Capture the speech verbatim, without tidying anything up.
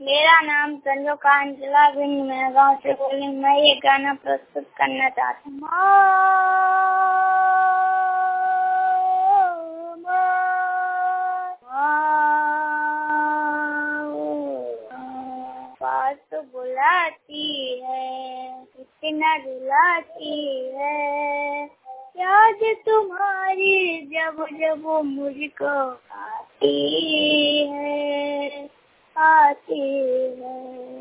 मेरा नाम संजो कांचला बिन मैं गाँव से बोली। मैं ये गाना प्रस्तुत करना चाहती हूँ। पास तो बुलाती है, इतना रुलाती है, याद तुम्हारी जब जब मुझको आती है, आती है।